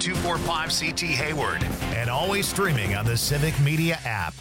245CT Hayward, and always streaming on the Civic Media app.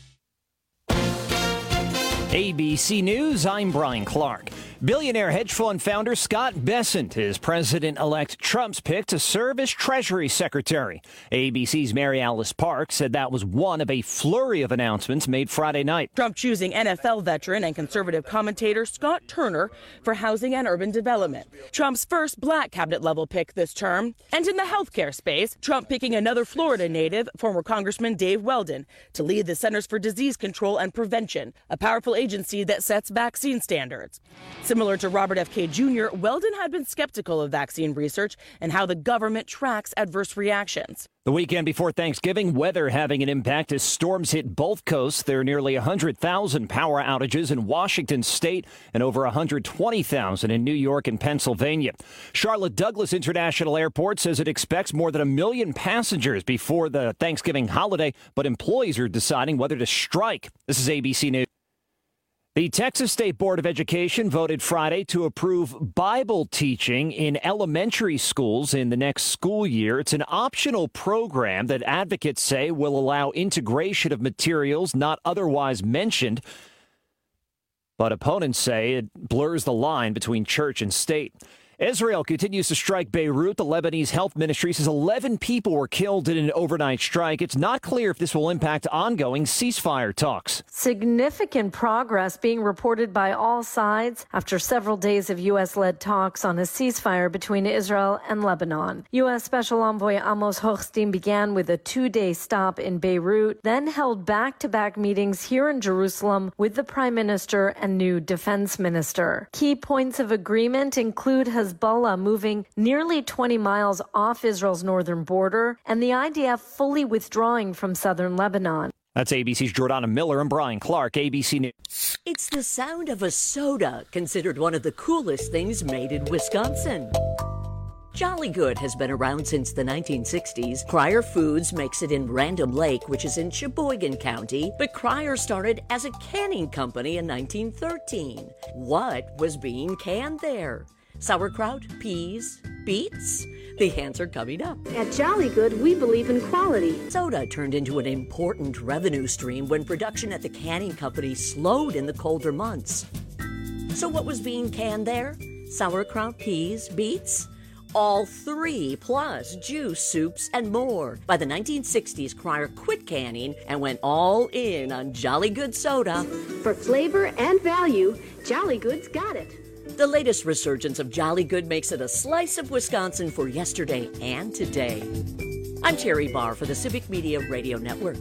ABC News, I'm Brian Clark. Billionaire hedge fund founder Scott Bessent is President-elect Trump's pick to serve as Treasury Secretary. ABC's Mary Alice Park said that was one of a flurry of announcements made Friday night. Trump choosing NFL veteran and conservative commentator Scott Turner for housing and urban development. Trump's first black cabinet-level pick this term. And in the healthcare space, Trump picking another Florida native, former Congressman Dave Weldon, to lead the Centers for Disease Control and Prevention, a powerful agency that sets vaccine standards. Similar to Robert F. Kennedy Jr., Weldon had been skeptical of vaccine research and how the government tracks adverse reactions. The weekend before Thanksgiving, weather having an impact as storms hit both coasts. There are nearly 100,000 power outages in Washington state and over 120,000 in New York and Pennsylvania. Charlotte Douglas International Airport says it expects more than 1 million passengers before the Thanksgiving holiday, but employees are deciding whether to strike. This is ABC News. The Texas State Board of Education voted Friday to approve Bible teaching in elementary schools in the next school year. It's an optional program that advocates say will allow integration of materials not otherwise mentioned. But opponents say it blurs the line between church and state. Israel continues to strike Beirut. The Lebanese Health Ministry says 11 people were killed in an overnight strike. It's not clear if this will impact ongoing ceasefire talks. Significant progress being reported by all sides after several days of U.S.-led talks on a ceasefire between Israel and Lebanon. U.S. Special Envoy Amos Hochstein began with a 2-day stop in Beirut, then held back-to-back meetings here in Jerusalem with the Prime Minister and new Defense Minister. Key points of agreement include Hezbollah moving nearly 20 miles off Israel's northern border and the IDF fully withdrawing from southern Lebanon. That's ABC's Jordana Miller and Brian Clark, ABC News. It's the sound of a soda, considered one of the coolest things made in Wisconsin. Jolly Good has been around since the 1960s. Cryer Foods makes it in Random Lake, which is in Sheboygan County, but Cryer started as a canning company in 1913. What was being canned there? Sauerkraut, peas, beets? The answer coming up. At Jolly Good, we believe in quality. Soda turned into an important revenue stream when production at the canning company slowed in the colder months. So what was being canned there? Sauerkraut, peas, beets? All three, plus juice, soups, and more. By the 1960s, Cryer quit canning and went all in on Jolly Good soda. For flavor and value, Jolly Good's got it. The latest resurgence of Jolly Good makes it a slice of Wisconsin for yesterday and today. I'm Terry Barr for the Civic Media Radio Network.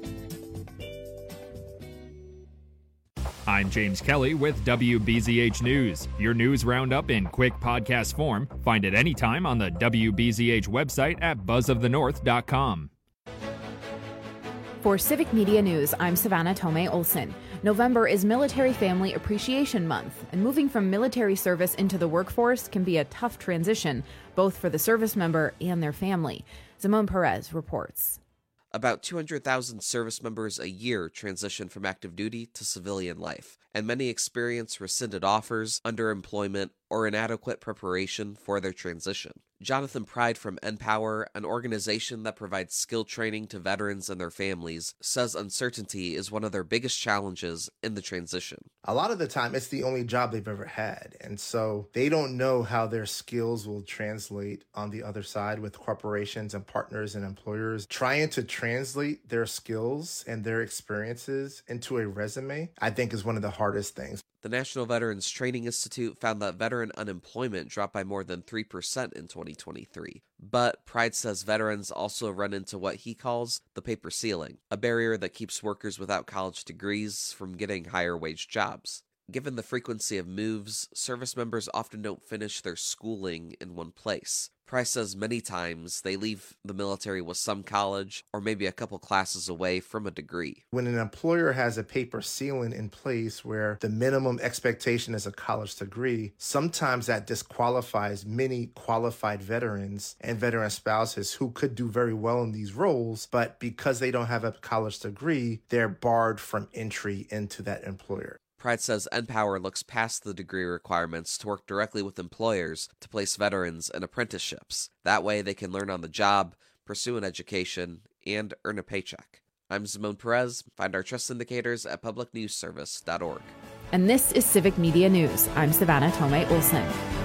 I'm James Kelly with WBZH News. Your news roundup in quick podcast form. Find it anytime on the WBZH website at buzzofthenorth.com. For Civic Media News, I'm Savannah Tomei Olson. November is Military Family Appreciation Month, and moving from military service into the workforce can be a tough transition, both for the service member and their family. Simone Perez reports. About 200,000 service members a year transition from active duty to civilian life, and many experience rescinded offers, underemployment, or inadequate preparation for their transition. Jonathan Pride from NPower, an organization that provides skill training to veterans and their families, says uncertainty is one of their biggest challenges in the transition. A lot of the time, it's the only job they've ever had, and so they don't know how their skills will translate on the other side with corporations and partners and employers. Trying to translate their skills and their experiences into a resume, I think, is one of the hardest things. The National Veterans Training Institute found that veteran unemployment dropped by more than 3% in 2023. But Pride says veterans also run into what he calls the paper ceiling, a barrier that keeps workers without college degrees from getting higher wage jobs. Given the frequency of moves, service members often don't finish their schooling in one place. Price says many times they leave the military with some college or maybe a couple classes away from a degree. When an employer has a paper ceiling in place where the minimum expectation is a college degree, sometimes that disqualifies many qualified veterans and veteran spouses who could do very well in these roles, but because they don't have a college degree, they're barred from entry into that employer. Pride says nPower looks past the degree requirements to work directly with employers to place veterans in apprenticeships. That way they can learn on the job, pursue an education, and earn a paycheck. I'm Simone Perez. Find our trust indicators at publicnewsservice.org. And this is Civic Media News. I'm Savannah Tomei Olson.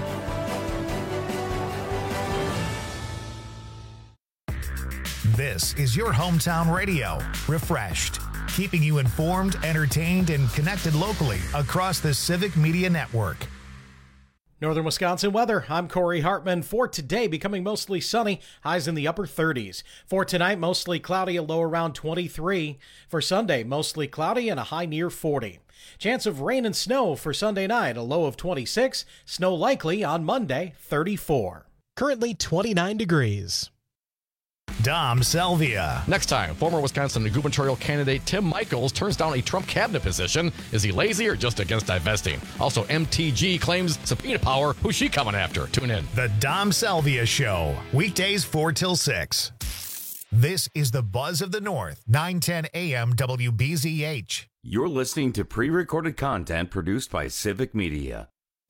This is your hometown radio, Refreshed, keeping you informed, entertained, and connected locally across the Civic Media Network. Northern Wisconsin weather. I'm Corey Hartman. For today, becoming mostly sunny, highs in the upper 30s. For tonight, mostly cloudy, a low around 23. For Sunday, mostly cloudy and a high near 40. Chance of rain and snow for Sunday night, a low of 26. Snow likely on Monday, 34. Currently 29 degrees. Dom Salvia. Next time, former Wisconsin gubernatorial candidate Tim Michels turns down a Trump cabinet position. Is he lazy or just against divesting? Also, MTG claims subpoena power. Who's she coming after? Tune in. The Dom Salvia Show, weekdays 4 till 6. This is the Buzz of the North, 910 AM WBZH. You're listening to pre-recorded content produced by Civic Media.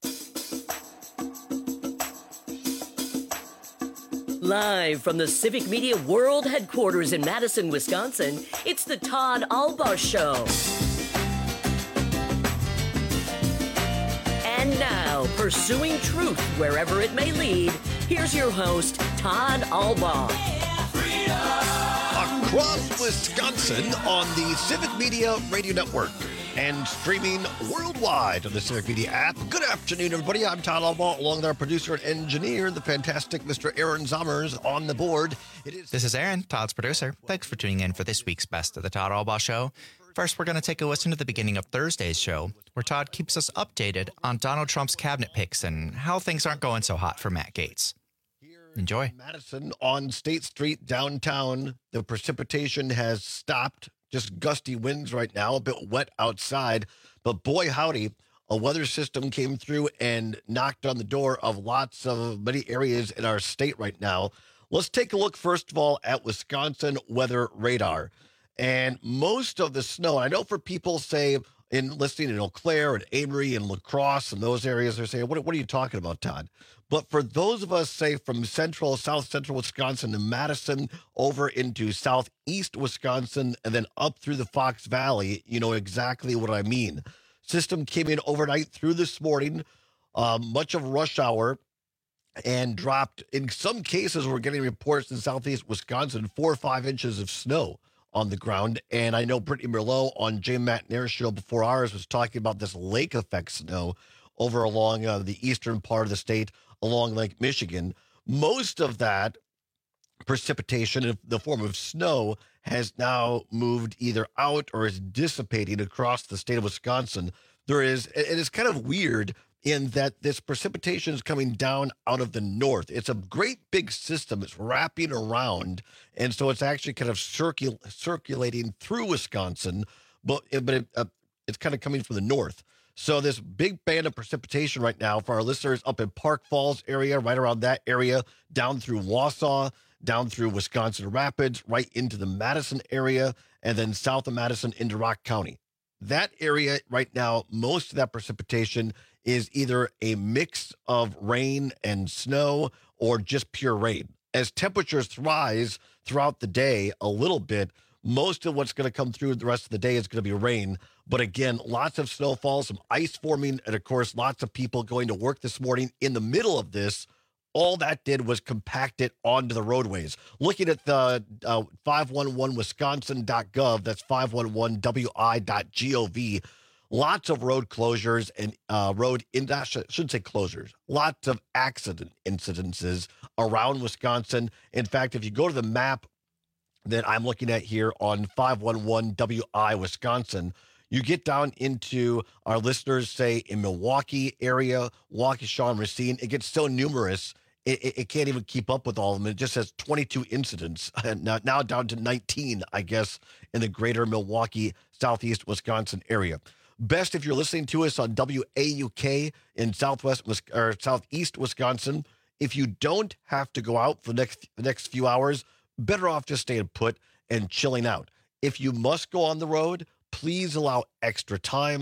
Live from the Civic Media World Headquarters in Madison, Wisconsin, it's the Todd Albaugh Show. And now, pursuing truth wherever it may lead, here's your host, Todd Albaugh. Across Wisconsin on the Civic Media Radio Network and streaming worldwide on the Civic Media app. Good afternoon, everybody. I'm Todd Albaugh, along with our producer and engineer, the fantastic Mr. Aaron Zommers, on the board. This is Aaron, Todd's producer. Thanks for tuning in for this week's Best of the Todd Albaugh Show. First, we're going to take a listen to the beginning of Thursday's show, where Todd keeps us updated on Donald Trump's cabinet picks and how things aren't going so hot for Matt Gaetz. Enjoy. Madison on State Street downtown. The precipitation has stopped. Just gusty winds right now, a bit wet outside. But boy, howdy, a weather system came through and knocked on the door of many areas in our state right now. Let's take a look, first of all, at Wisconsin weather radar. And most of the snow, I know for people, say, listening in Eau Claire and Amory and La Crosse and those areas, they're saying, what are you talking about, Todd? But for those of us, say, from south central Wisconsin to Madison over into southeast Wisconsin and then up through the Fox Valley, you know exactly what I mean. System came in overnight through this morning, much of rush hour, and dropped. In some cases, we're getting reports in southeast Wisconsin, 4 or 5 inches of snow on the ground. And I know Brittany Merlot on Jay McNair's show before ours was talking about this lake effect snow over along the eastern part of the state, along Lake Michigan. Most of that precipitation in the form of snow has now moved either out or is dissipating across the state of Wisconsin. It is kind of weird in that this precipitation is coming down out of the north. It's a great big system. It's wrapping around, and so it's actually kind of circulating through Wisconsin, but it's kind of coming from the north. So this big band of precipitation right now for our listeners up in Park Falls area, right around that area, down through Wausau, down through Wisconsin Rapids, right into the Madison area, and then south of Madison into Rock County. That area right now, most of that precipitation is either a mix of rain and snow or just pure rain. As temperatures rise throughout the day a little bit, most of what's going to come through the rest of the day is going to be rain. But again, lots of snowfall, some ice forming, and of course, lots of people going to work this morning in the middle of this. All that did was compact it onto the roadways. Looking at the 511wisconsin.gov, that's 511wi.gov, lots of road closures and I shouldn't say closures, lots of accident incidences around Wisconsin. In fact, if you go to the map that I'm looking at here on 511WI Wisconsin, you get down into our listeners, say, in Milwaukee area, Waukesha, Racine. It gets so numerous, it can't even keep up with all of them. It just says 22 incidents, now down to 19, I guess, in the greater Milwaukee, southeast Wisconsin area. Best if you're listening to us on WAUK in southeast Wisconsin. If you don't have to go out for the next few hours, better off just staying put and chilling out. If you must go on the road, please allow extra time.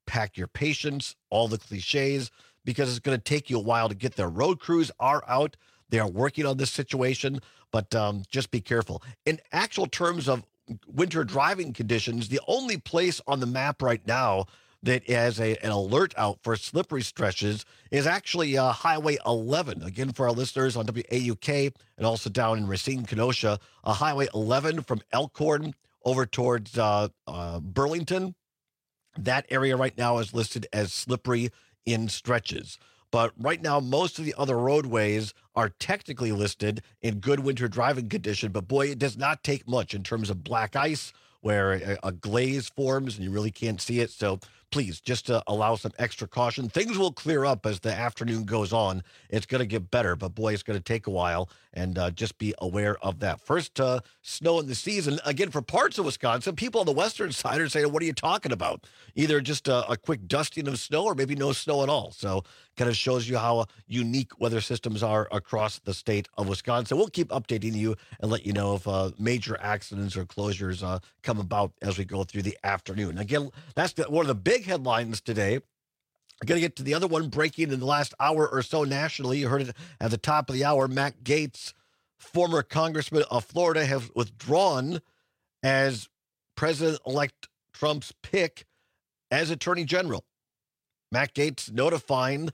pack your patience, all the cliches, because it's going to take you a while to get there. Road crews are out. They are working on this situation, but just be careful. In actual terms of winter driving conditions, the only place on the map right now that has an alert out for slippery stretches is actually Highway 11. Again, for our listeners on WAUK and also down in Racine, Kenosha, Highway 11 from Elkhorn over towards Burlington. That area right now is listed as slippery in stretches. But right now, most of the other roadways are technically listed in good winter driving condition. But boy, it does not take much in terms of black ice where a glaze forms and you really can't see it. So please, just to allow some extra caution. Things will clear up as the afternoon goes on. It's going to get better, but boy, it's going to take a while, and just be aware of that. First snow in the season, again, for parts of Wisconsin. People on the western side are saying, what are you talking about? Either just a quick dusting of snow or maybe no snow at all. So kind of shows you how unique weather systems are across the state of Wisconsin. We'll keep updating you and let you know if major accidents or closures come about as we go through the afternoon. Again, that's one of the big headlines today. I'm going to get to the other one breaking in the last hour or so nationally. You heard it at the top of the hour. Matt Gaetz, former congressman of Florida, has withdrawn as President-elect Trump's pick as Attorney General. Matt Gaetz notifying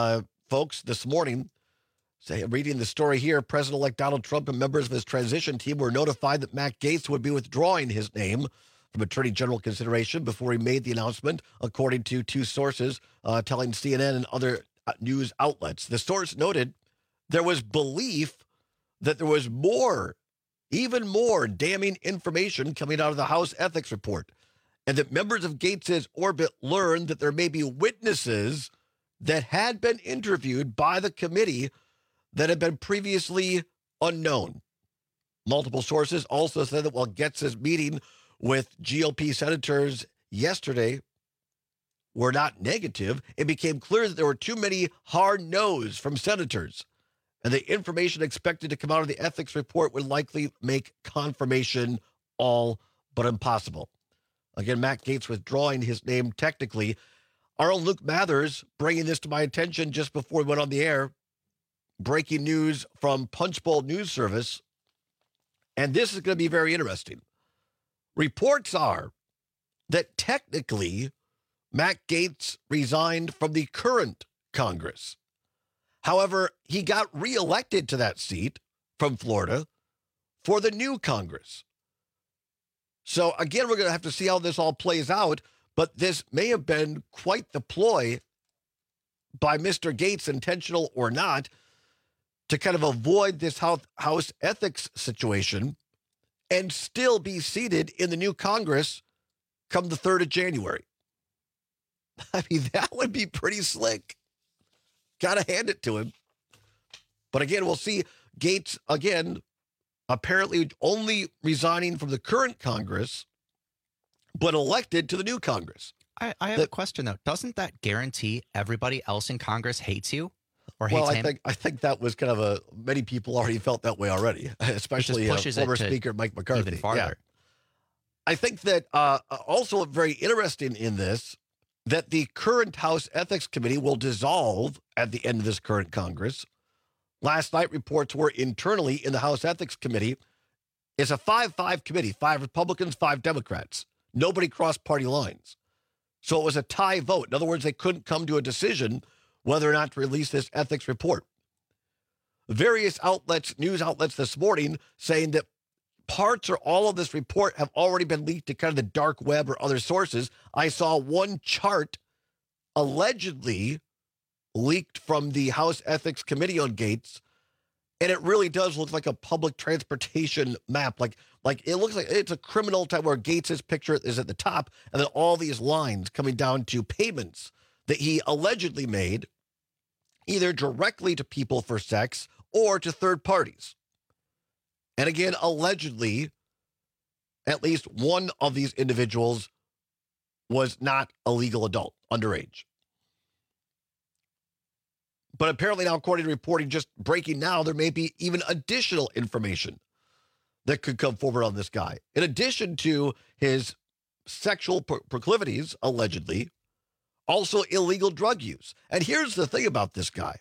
folks this morning, reading the story here, President-elect Donald Trump and members of his transition team were notified that Matt Gaetz would be withdrawing his name from Attorney General consideration before he made the announcement, according to two sources telling CNN and other news outlets. The source noted there was belief that there was more, even more damning information coming out of the House Ethics Report, and that members of Gaetz's orbit learned that there may be witnesses that had been interviewed by the committee that had been previously unknown. Multiple sources also said that while Gaetz's meeting with GOP senators yesterday were not negative, it became clear that there were too many hard no's from senators, and the information expected to come out of the ethics report would likely make confirmation all but impossible. Again, Matt Gaetz withdrawing his name technically. Our own Luke Mathers bringing this to my attention just before we went on the air. Breaking news from Punchbowl News Service, and this is going to be very interesting. Reports are that technically Matt Gaetz resigned from the current Congress. However, he got reelected to that seat from Florida for the new Congress. So again, we're going to have to see how this all plays out, but this may have been quite the ploy by Mr. Gaetz, intentional or not, to kind of avoid this House ethics situation and still be seated in the new Congress come the 3rd of January. I mean, that would be pretty slick. Got to hand it to him. But again, we'll see Gaetz, again, apparently only resigning from the current Congress, but elected to the new Congress. I have a question, though. Doesn't that guarantee everybody else in Congress hates you? Or hates him? I think that was kind of many people already felt that way already, especially former Speaker Mike McCarthy. Even farther. Yeah. I think that also very interesting in this, that the current House Ethics Committee will dissolve at the end of this current Congress. Last night, reports were internally in the House Ethics Committee. It's a 5-5 committee, 5 Republicans, 5 Democrats. Nobody crossed party lines. So it was a tie vote. In other words, they couldn't come to a decision whether or not to release this ethics report. Various outlets, news outlets this morning, saying that parts or all of this report have already been leaked to kind of the dark web or other sources. I saw one chart allegedly leaked from the House Ethics Committee on Gaetz, and it really does look like a public transportation map. Like it looks like it's a criminal type where Gaetz's picture is at the top, and then all these lines coming down to payments that he allegedly made either directly to people for sex or to third parties. And again, allegedly, at least one of these individuals was not a legal adult, underage. But apparently now, according to reporting just breaking now, there may be even additional information that could come forward on this guy. In addition to his sexual proclivities, allegedly, Also illegal drug use. And here's the thing about this guy.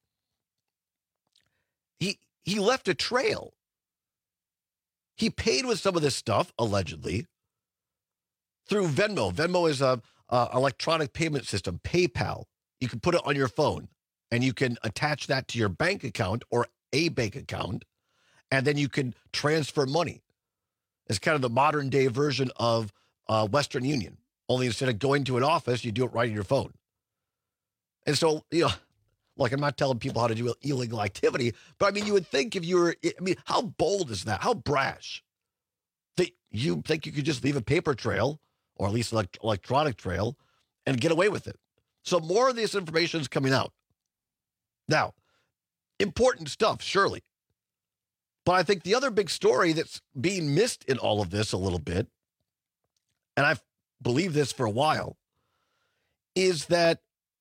He left a trail. He paid with some of this stuff, allegedly, through Venmo. Venmo is a electronic payment system, PayPal. You can put it on your phone, and you can attach that to your bank account or a bank account, and then you can transfer money. It's kind of the modern-day version of Western Union. Only instead of going to an office, you do it right on your phone. And so, look, I'm not telling people how to do illegal activity, but I mean, you would think how bold is that? How brash that you think you could just leave a paper trail, or at least an electronic trail, and get away with it. So more of this information is coming out. Now, important stuff, surely. But I think the other big story that's being missed in all of this a little bit, and I've believed this for a while, is that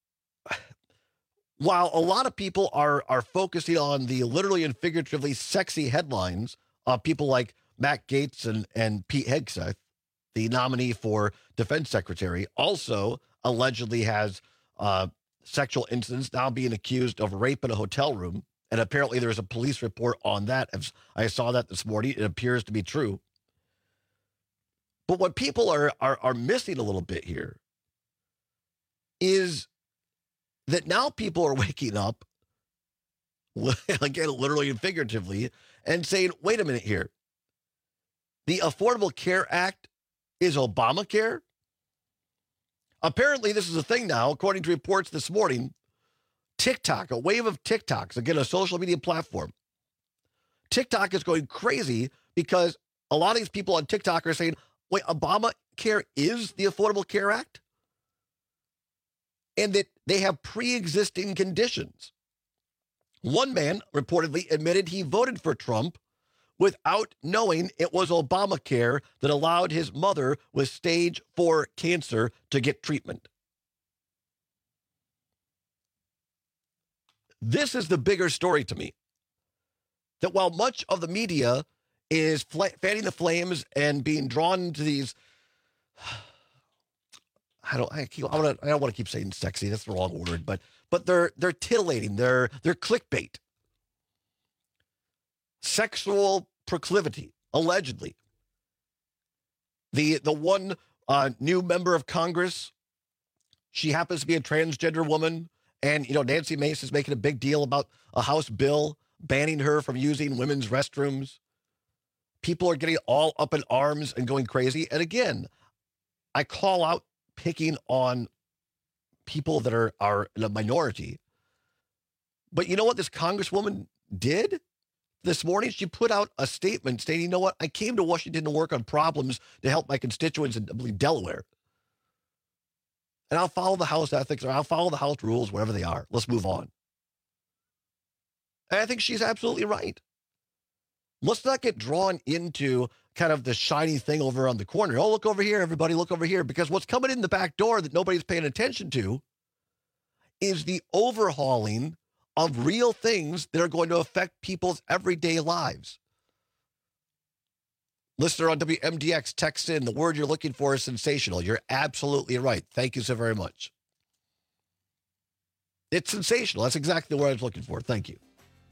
while a lot of people are focusing on the literally and figuratively sexy headlines of people like Matt Gaetz and Pete Hegseth, the nominee for defense secretary, also allegedly has sexual incidents, now being accused of rape in a hotel room. And apparently there's a police report on that. I saw that this morning. It appears to be true. But what people are missing a little bit here is that now people are waking up, again, literally and figuratively, and saying, wait a minute here. The Affordable Care Act is Obamacare? Apparently, this is a thing now, according to reports this morning. TikTok, a wave of TikToks, again, a social media platform. TikTok is going crazy because a lot of these people on TikTok are saying, wait, Obamacare is the Affordable Care Act? And that they have pre-existing conditions. One man reportedly admitted he voted for Trump without knowing it was Obamacare that allowed his mother with stage 4 cancer to get treatment. This is the bigger story to me. That while much of the media is fanning the flames and being drawn to these, I don't want to keep saying sexy. That's the wrong word, but they're titillating. They're clickbait. Sexual proclivity, allegedly. The one new member of Congress, she happens to be a transgender woman, and Nancy Mace is making a big deal about a House bill banning her from using women's restrooms. People are getting all up in arms and going crazy. And again, I call out picking on people that are in a minority. But you know what this congresswoman did this morning? She put out a statement saying, you know what? I came to Washington to work on problems to help my constituents in, I believe, Delaware. And I'll follow the House ethics, or I'll follow the House rules, whatever they are. Let's move on. And I think she's absolutely right. Let's not get drawn into kind of the shiny thing over on the corner. Oh, look over here, everybody, look over here. Because what's coming in the back door that nobody's paying attention to is the overhauling of real things that are going to affect people's everyday lives. Listener on WMDX texts in, the word you're looking for is sensational. You're absolutely right. Thank you so very much. It's sensational. That's exactly the word I was looking for. Thank you.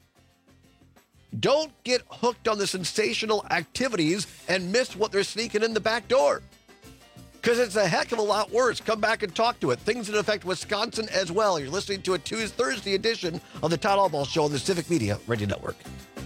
Don't get hooked on the sensational activities and miss what they're sneaking in the back door. Because it's a heck of a lot worse. Come back and talk to it. Things that affect Wisconsin as well. You're listening to a Thursday edition of the Todd Albaugh Show on the Civic Media Radio Network.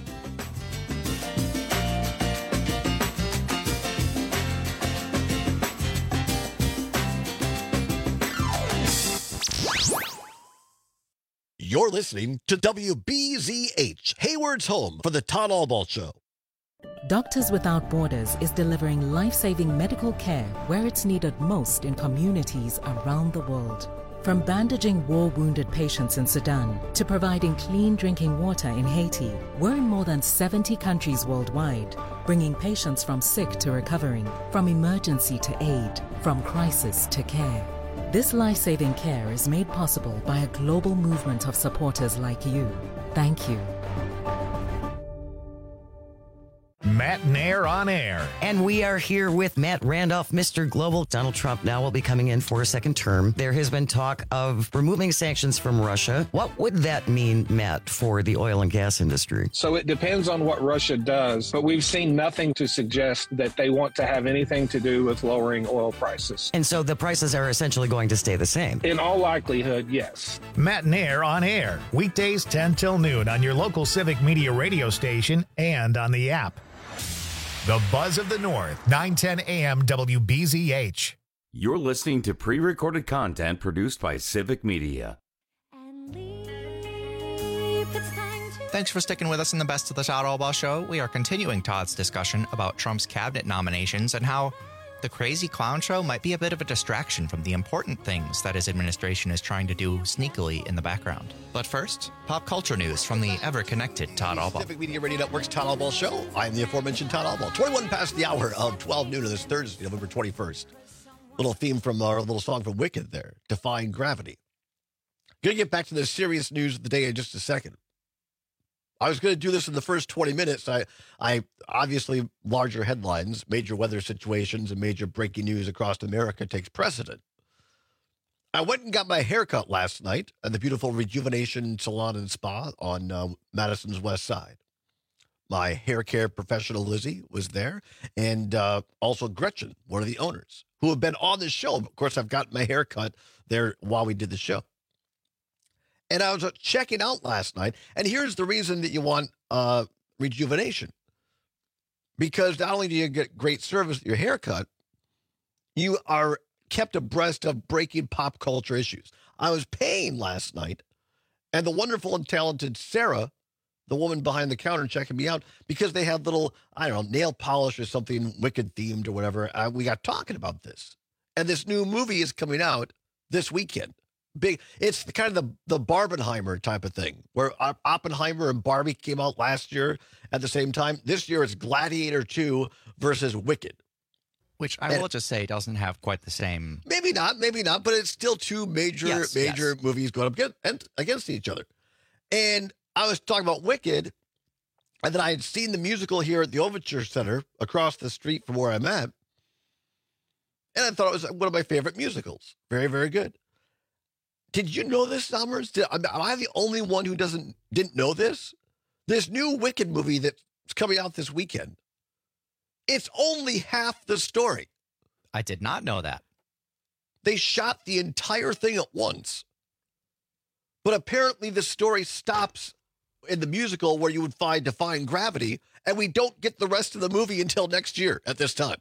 You're listening to WBZH, Hayward's home for the Todd Albaugh Show. Doctors Without Borders is delivering life-saving medical care where it's needed most in communities around the world. From bandaging war-wounded patients in Sudan to providing clean drinking water in Haiti, we're in more than 70 countries worldwide, bringing patients from sick to recovering, from emergency to aid, from crisis to care. This life-saving care is made possible by a global movement of supporters like you. Thank you. Matt Nair on air. And we are here with Matt Randolph, Mr. Global. Donald Trump now will be coming in for a second term. There has been talk of removing sanctions from Russia. What would that mean, Matt, for the oil and gas industry? So it depends on what Russia does, but we've seen nothing to suggest that they want to have anything to do with lowering oil prices. And so the prices are essentially going to stay the same? In all likelihood, yes. Matt Nair on air. Weekdays 10 till noon on your local Civic Media radio station and on the app. The Buzz of the North, 910 AM WBZH. You're listening to pre-recorded content produced by Civic Media. Thanks for sticking with us in the Best of the Todd Albaugh Show. We are continuing Todd's discussion about Trump's cabinet nominations and how the crazy clown show might be a bit of a distraction from the important things that his administration is trying to do sneakily in the background. But first, pop culture news from the ever-connected Todd Albaugh. Civic Media Radio Network's Todd Albaugh Show. I'm the aforementioned Todd Albaugh. 21 past the hour of 12 noon on this Thursday, November 21st. Little theme from our little song from Wicked there, Defying Gravity. Going to get back to the serious news of the day in just a second. I was going to do this in the first 20 minutes. I obviously, larger headlines, major weather situations, and major breaking news across America takes precedent. I went and got my haircut last night at the beautiful Rejuvenation Salon and Spa on Madison's West Side. My hair care professional, Lizzie, was there, and also Gretchen, one of the owners, who have been on the show. Of course, I've got my haircut there while we did the show. And I was checking out last night, and here's the reason that you want rejuvenation. Because not only do you get great service with your haircut, you are kept abreast of breaking pop culture issues. I was paying last night, and the wonderful and talented Sarah, the woman behind the counter checking me out, because they had little, I don't know, nail polish or something Wicked themed or whatever, we got talking about this. And this new movie is coming out this weekend. Big, it's kind of the Barbenheimer type of thing, where Oppenheimer and Barbie came out last year at the same time. This year it's Gladiator 2 versus Wicked. Which I will just say doesn't have quite the same. Maybe not, but it's still two major movies going up against each other. And I was talking about Wicked, and then I had seen the musical here at the Overture Center across the street from where I'm at. And I thought it was one of my favorite musicals. Very, very good. Did you know this, Summers? Am I the only one who didn't know this? This new Wicked movie that's coming out this weekend, it's only half the story. I did not know that. They shot the entire thing at once. But apparently the story stops in the musical where you would find Defying Gravity, and we don't get the rest of the movie until next year at this time.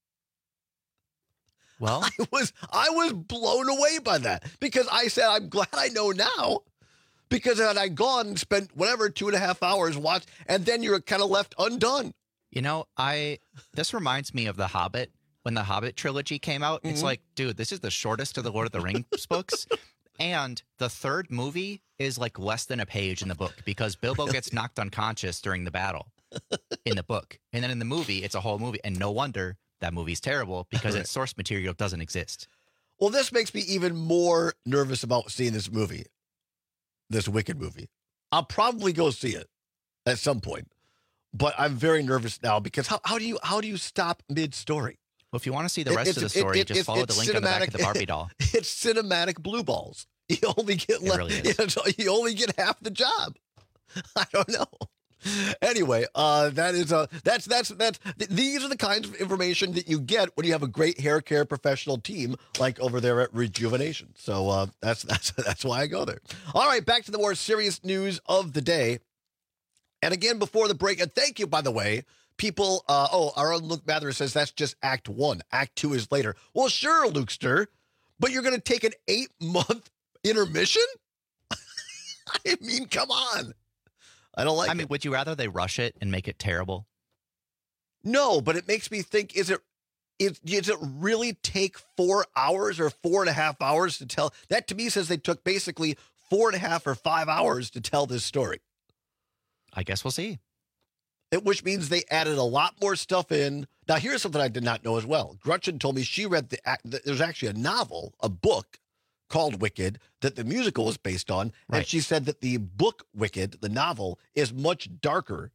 Well, I was blown away by that, because I said, I'm glad I know now, because had I gone and spent whatever 2.5 hours watch, and then you're kind of left undone. You know, this reminds me of The Hobbit. When the Hobbit trilogy came out, It's like, dude, this is the shortest of the Lord of the Rings books. And the third movie is like less than a page in the book, because Bilbo gets knocked unconscious during the battle in the book. And then in the movie, it's a whole movie. And no wonder that movie's terrible, because its source material doesn't exist. Well, this makes me even more nervous about seeing this movie, this Wicked movie. I'll probably go see it at some point, but I'm very nervous now, because how do you stop mid-story? Well, if you want to see the rest of the story, just follow the link on the back of the Barbie doll. It's cinematic blue balls. You only get you only get half the job. I don't know. Anyway, these are the kinds of information that you get when you have a great hair care professional team like over there at Rejuvenation. So that's why I go there. All right, back to the more serious news of the day. And again, before the break, and thank you, by the way, people. Our own Luke Mather says that's just Act 1. Act 2 is later. Well, sure, Lukester, but you're going to take an 8-month intermission? I mean, come on. I don't like it. I mean, would you rather they rush it and make it terrible? No, but it makes me think, does it really take 4 hours or 4.5 hours to tell? That to me says they took basically 4.5 or 5 hours to tell this story. I guess we'll see. Which means they added a lot more stuff in. Now, here's something I did not know as well. Gretchen told me she read there's actually a novel, a book called Wicked that the musical was based on. Right. And she said that the book Wicked, the novel, is much darker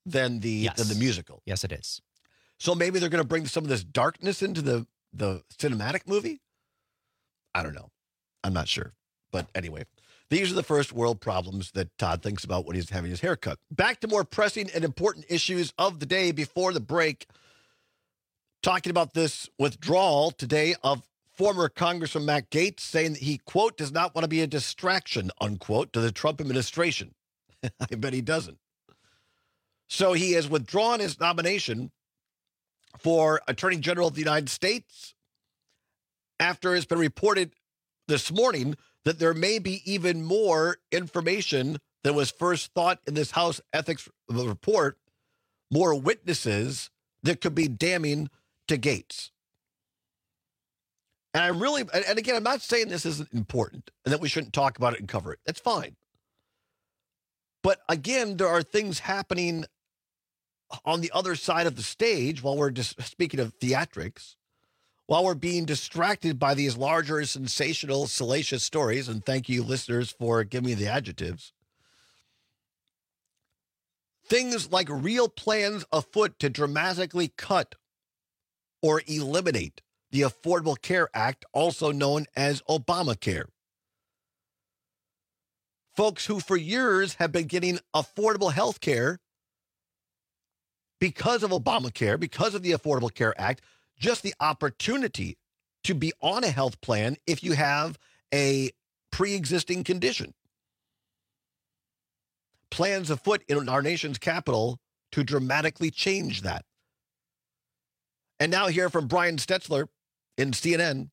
than the musical. Yes, it is. So maybe they're going to bring some of this darkness into the cinematic movie? I don't know. I'm not sure. But anyway, these are the first world problems that Todd thinks about when he's having his hair cut. Back to more pressing and important issues of the day before the break. Talking about this withdrawal today of former Congressman Matt Gaetz, saying that he, quote, does not want to be a distraction, unquote, to the Trump administration. I bet he doesn't. So he has withdrawn his nomination for Attorney General of the United States after it's been reported this morning that there may be even more information than was first thought in this House ethics report, more witnesses that could be damning to Gaetz. And again, I'm not saying this isn't important and that we shouldn't talk about it and cover it. That's fine. But again, there are things happening on the other side of the stage while we're just speaking of theatrics, while we're being distracted by these larger, sensational, salacious stories. And thank you, listeners, for giving me the adjectives. Things like real plans afoot to dramatically cut or eliminate the Affordable Care Act, also known as Obamacare. Folks who for years have been getting affordable health care because of Obamacare, because of the Affordable Care Act, just the opportunity to be on a health plan if you have a pre-existing condition. Plans afoot in our nation's capital to dramatically change that. And now hear from Brian Stelter in CNN.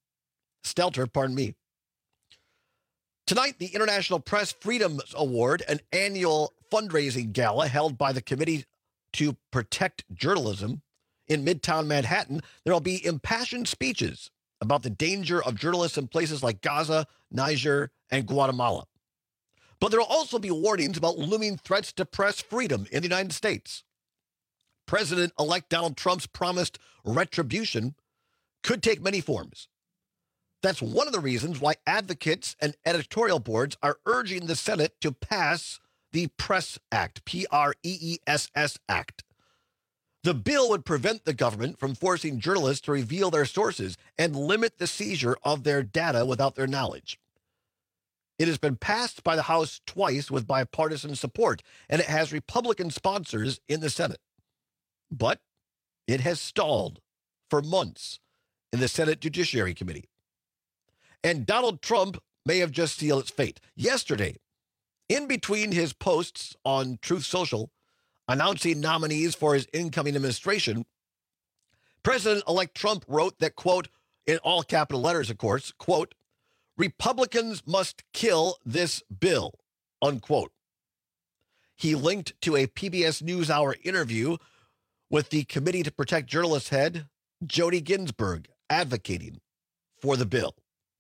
Tonight, the International Press Freedom Award, an annual fundraising gala held by the Committee to Protect Journalism in Midtown Manhattan. There will be impassioned speeches about the danger of journalists in places like Gaza, Niger, and Guatemala. But there will also be warnings about looming threats to press freedom in the United States. President-elect Donald Trump's promised retribution could take many forms. That's one of the reasons why advocates and editorial boards are urging the Senate to pass the Press Act, P-R-E-E-S-S Act. The bill would prevent the government from forcing journalists to reveal their sources and limit the seizure of their data without their knowledge. It has been passed by the House twice with bipartisan support, and it has Republican sponsors in the Senate. But it has stalled for months in the Senate Judiciary Committee. And Donald Trump may have just sealed its fate. Yesterday, in between his posts on Truth Social, announcing nominees for his incoming administration, President-elect Trump wrote that, quote, in all capital letters, of course, quote, Republicans must kill this bill, unquote. He linked to a PBS NewsHour interview with the Committee to Protect Journalists head, Jody Ginsburg, advocating for the bill.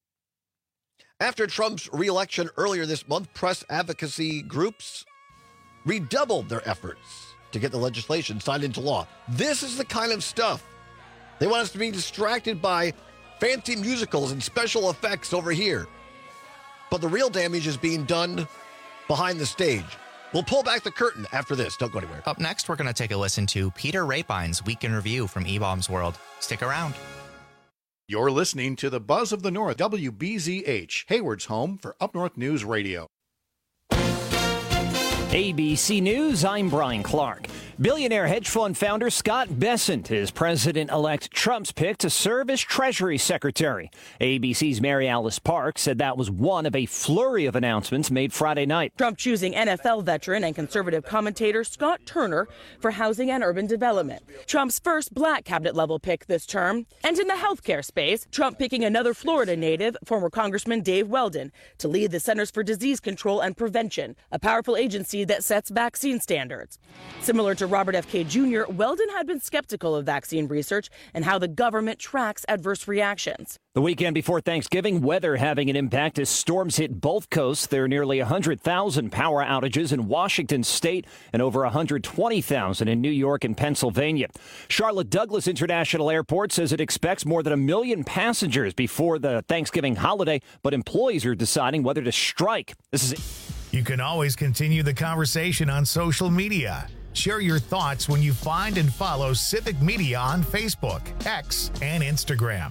After Trump's re-election earlier this month, press advocacy groups redoubled their efforts to get the legislation signed into law. This is the kind of stuff they want us to be distracted by fancy musicals and special effects over here. But the real damage is being done behind the stage. We'll pull back the curtain after this. Don't go anywhere. Up next, we're going to take a listen to Peter Rapine's Week in Review from eBaum's World. Stick around. You're listening to the Buzz of the North, WBZH, Hayward's home for Up North News Radio. ABC News, I'm Brian Clark. Billionaire hedge fund founder Scott Bessent is President-elect Trump's pick to serve as Treasury Secretary. ABC's Mary Alice Park said that was one of a flurry of announcements made Friday night. Trump choosing NFL veteran and conservative commentator Scott Turner for housing and urban development. Trump's first black cabinet-level pick this term. And in the healthcare space, Trump picking another Florida native, former Congressman Dave Weldon, to lead the Centers for Disease Control and Prevention, a powerful agency that sets vaccine standards. Similar to Robert F. Kennedy Jr., Weldon had been skeptical of vaccine research and how the government tracks adverse reactions. The weekend before Thanksgiving, weather having an impact as storms hit both coasts. There are nearly 100,000 power outages in Washington state and over 120,000 in New York and Pennsylvania. Charlotte Douglas International Airport says it expects more than 1 million passengers before the Thanksgiving holiday, but employees are deciding whether to strike. You can always continue the conversation on social media. Share your thoughts when you find and follow Civic Media on Facebook, X, and Instagram.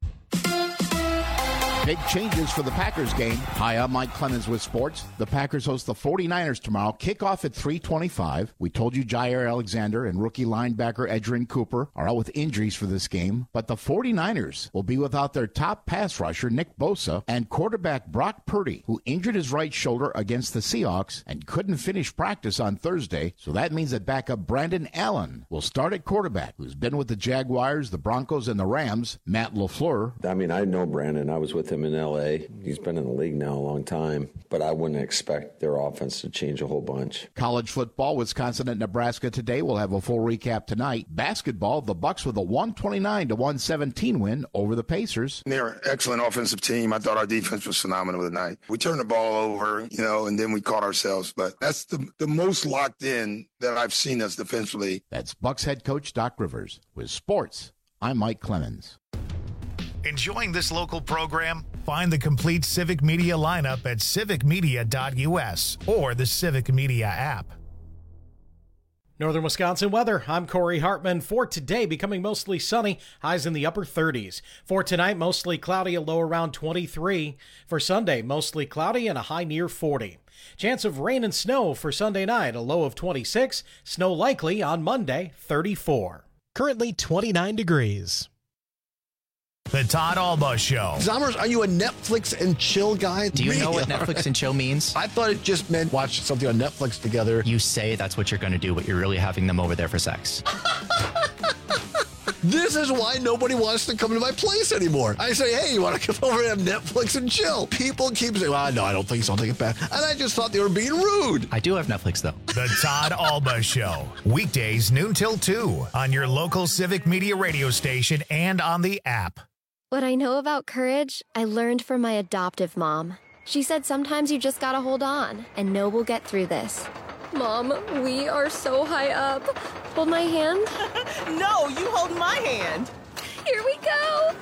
Big changes for the Packers game. Hi, I'm Mike Clemens with sports. The Packers host the 49ers tomorrow. Kickoff at 3:25. We told you Jair Alexander and rookie linebacker Edgerrin Cooper are out with injuries for this game. But the 49ers will be without their top pass rusher, Nick Bosa, and quarterback Brock Purdy, who injured his right shoulder against the Seahawks and couldn't finish practice on Thursday. So that means that backup Brandon Allen will start at quarterback, who's been with the Jaguars, the Broncos, and the Rams, Matt LaFleur. I mean, I know Brandon. I was with him in L.A. He's been in the league now a long time, but I wouldn't expect their offense to change a whole bunch. College football, Wisconsin and Nebraska today. We'll have a full recap tonight. Basketball, the Bucks with a 129-117 win over the Pacers. They're an excellent offensive team. I thought our defense was phenomenal tonight. We turned the ball over, and then we caught ourselves, but that's the most locked in that I've seen us defensively. That's Bucks head coach Doc Rivers. With sports, I'm Mike Clemens. Enjoying this local program? Find the complete Civic Media lineup at civicmedia.us or the Civic Media app. Northern Wisconsin weather. I'm Corey Hartman. For today, becoming mostly sunny, highs in the upper 30s. For tonight, mostly cloudy, a low around 23. For Sunday, mostly cloudy and a high near 40. Chance of rain and snow for Sunday night, a low of 26. Snow likely on Monday, 34. Currently 29 degrees. The Todd Alba Show. Zommers, are you a Netflix and chill guy? Do you know what Netflix and chill means? I thought it just meant watch something on Netflix together. You say that's what you're going to do, but you're really having them over there for sex. This is why nobody wants to come to my place anymore. I say, hey, you want to come over and have Netflix and chill? People keep saying, well, no, I don't think so. I'll take it back. And I just thought they were being rude. I do have Netflix, though. The Todd Alba Show. Weekdays, noon till 2 on your local Civic Media radio station and on the app. What I know about courage, I learned from my adoptive mom. She said sometimes you just gotta hold on and know we'll get through this. Mom, we are so high up. Hold my hand. No, you hold my hand. Here we go.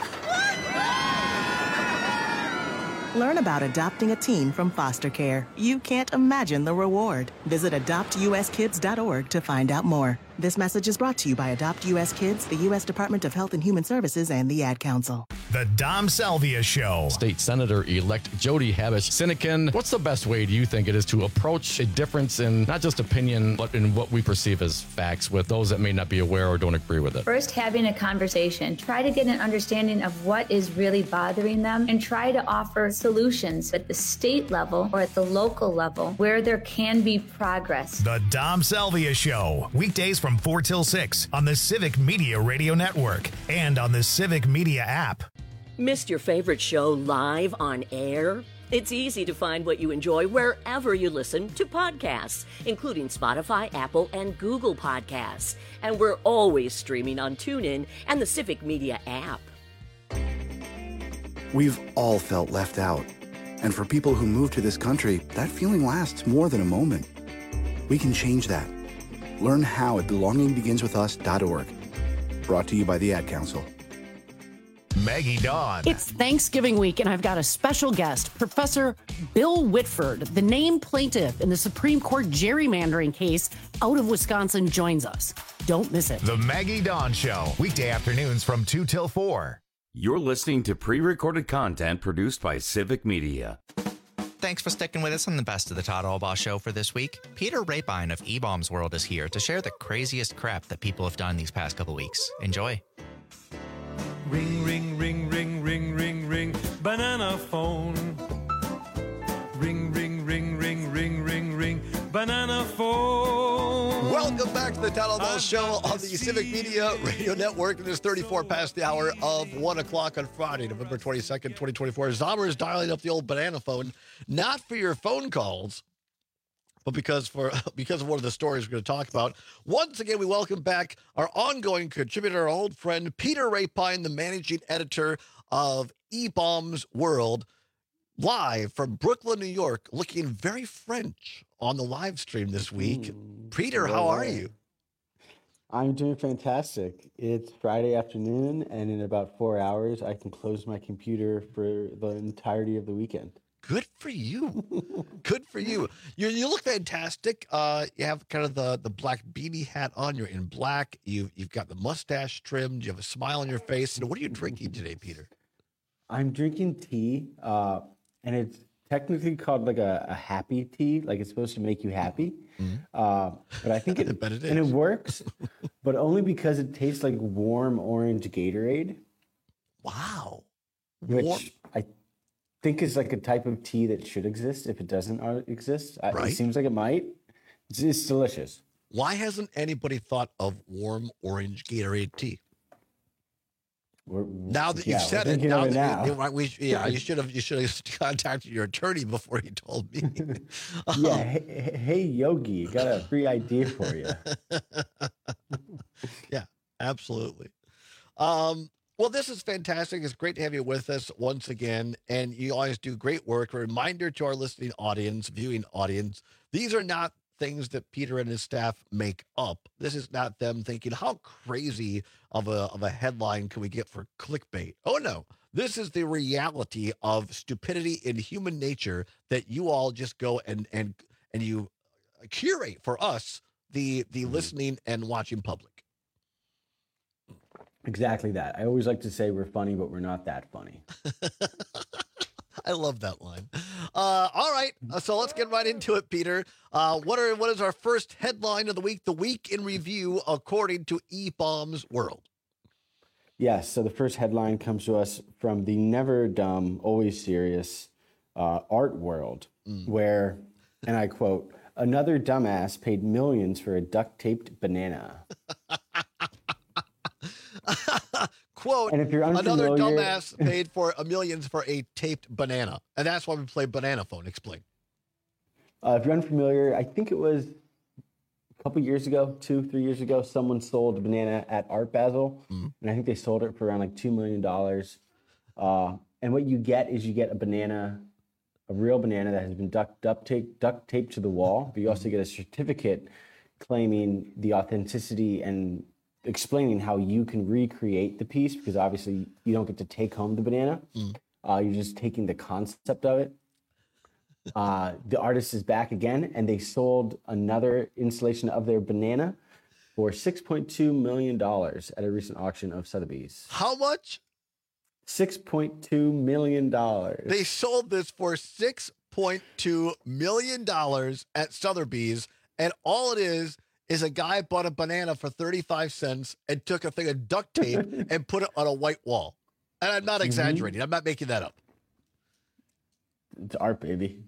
Learn about adopting a teen from foster care. You can't imagine the reward. Visit adoptuskids.org to find out more. This message is brought to you by Adopt U.S. Kids, the U.S. Department of Health and Human Services, and the Ad Council. The Dom Salvia Show. State Senator-elect Jody Habush-Sinekin. What's the best way, do you think, it is to approach a difference in not just opinion, but in what we perceive as facts with those that may not be aware or don't agree with it? First, having a conversation. Try to get an understanding of what is really bothering them and try to offer solutions at the state level or at the local level where there can be progress. The Dom Salvia Show. Weekdays from 4 till 6 on the Civic Media Radio Network and on the Civic Media app. Missed your favorite show live on air? It's easy to find what you enjoy wherever you listen to podcasts, including Spotify, Apple, and Google Podcasts. And we're always streaming on TuneIn and the Civic Media app. We've all felt left out. And for people who move to this country, that feeling lasts more than a moment. We can change that. Learn how at belongingbeginswithus.org. Brought to you by the Ad Council. Maggie Dawn. It's Thanksgiving week, and I've got a special guest, Professor Bill Whitford, the named plaintiff in the Supreme Court gerrymandering case out of Wisconsin, joins us. Don't miss it. The Maggie Dawn Show, weekday afternoons from 2 till 4. You're listening to pre-recorded content produced by Civic Media. Thanks for sticking with us on the Best of the Todd Albaugh Show for this week. Peter Rapine of eBaum's World is here to share the craziest crap that people have done these past couple weeks. Enjoy. Ring, ring, ring, ring, ring, ring, ring, banana phone. Ring, ring, ring, ring, ring, ring, ring, banana phone. Welcome back to the Todd Albaugh Show on the Civic Media Radio Network. It is 34 past the hour of 1 o'clock on Friday, November 22nd, 2024. Zomer is dialing up the old banana phone, not for your phone calls, but because of one of the stories we're going to talk about. Once again, we welcome back our ongoing contributor, our old friend, Peter Rapine, the managing editor of eBaum's World, live from Brooklyn, New York, looking very French on the live stream this week. Peter, how are you? I'm doing fantastic. It's Friday afternoon, and in about 4 hours, I can close my computer for the entirety of the weekend. Good for you. Good for you. You look fantastic. You have kind of the black beanie hat on. You're in black. You've got the mustache trimmed. You have a smile on your face. And what are you drinking today, Peter? I'm drinking tea, and it's technically called like a happy tea. Like it's supposed to make you happy. But I think it and it works, but only because it tastes like warm orange Gatorade. Wow. Which I think is like a type of tea that should exist if it doesn't exist. It seems like it might. It's delicious. Why hasn't anybody thought of warm orange Gatorade tea? Now that you've said it, you should have contacted your attorney before you told me. Hey Yogi, got a free idea for you. Yeah, absolutely. Well, this is fantastic. It's great to have you with us once again. And you always do great work. A reminder to our listening audience, viewing audience, these are not things that Peter and his staff make up. This is not them thinking, how crazy of a headline can we get for clickbait? Oh, no. This is the reality of stupidity in human nature that you all just go and you curate for us, the listening and watching public. Exactly that. I always like to say we're funny, but we're not that funny. I love that line. All right, so let's get right into it, Peter. What is our first headline of the week? The week in review, according to E-Bombs World. Yes. So the first headline comes to us from the never dumb, always serious Art World, where, and I quote, "Another dumbass paid millions for a duct-taped banana." Quote, and if you're another dumbass paid for millions for a taped banana. And that's why we play Banana Phone. Explain. If you're unfamiliar, I think it was a couple years ago, 2-3 years ago, someone sold a banana at Art Basel. And I think they sold it for around like $2 million. And what you get is you get a banana, a real banana that has been duct taped to the wall. But you also get a certificate claiming the authenticity and explaining how you can recreate the piece, because obviously you don't get to take home the banana. You're just taking the concept of it. The artist is back again, and they sold another installation of their banana for $6.2 million at a recent auction of Sotheby's. How much? $6.2 million. They sold this for $6.2 million at Sotheby's, and all it is a guy bought a banana for 35 cents and took a thing of duct tape and put it on a white wall. And I'm not exaggerating. I'm not making that up. It's art, baby.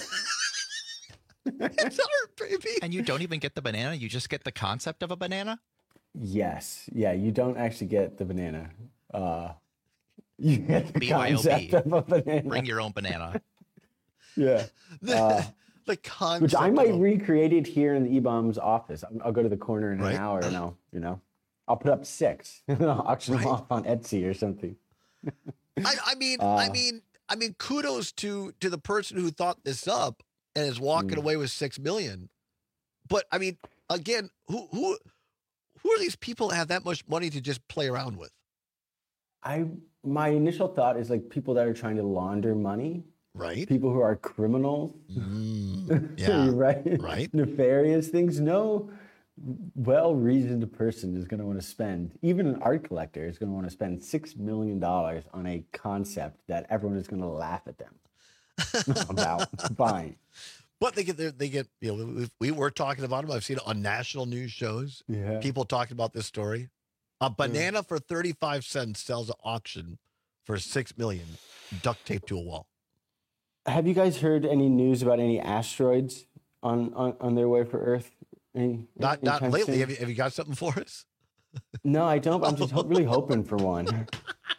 It's art, baby. And you don't even get the banana? You just get the concept of a banana? Yes. Yeah, you don't actually get the banana. You get the concept BYOB. of a banana. Bring your own banana. Yeah. The concept, which I might recreate it here in the E-Bombs office. I'll go to the corner in an hour and I'll put up 6 and I'll auction them off on Etsy or something. I mean, kudos to the person who thought this up and is walking away with $6 million. But I mean, again, who are these people that have that much money to just play around with? My initial thought is like people that are trying to launder money. Right. People who are criminals. Yeah. Right. Nefarious things. No well-reasoned person is going to want to spend, even an art collector is going to want to spend $6 million on a concept that everyone is going to laugh at them about buying. But they get, we were talking about them. I've seen it on national news shows. Yeah. People talking about this story. A banana for 35 cents sells at auction for $6 million, duct taped to a wall. Have you guys heard any news about any asteroids on their way for Earth? Not lately. Have you got something for us? No, I don't. I'm just really hoping for one.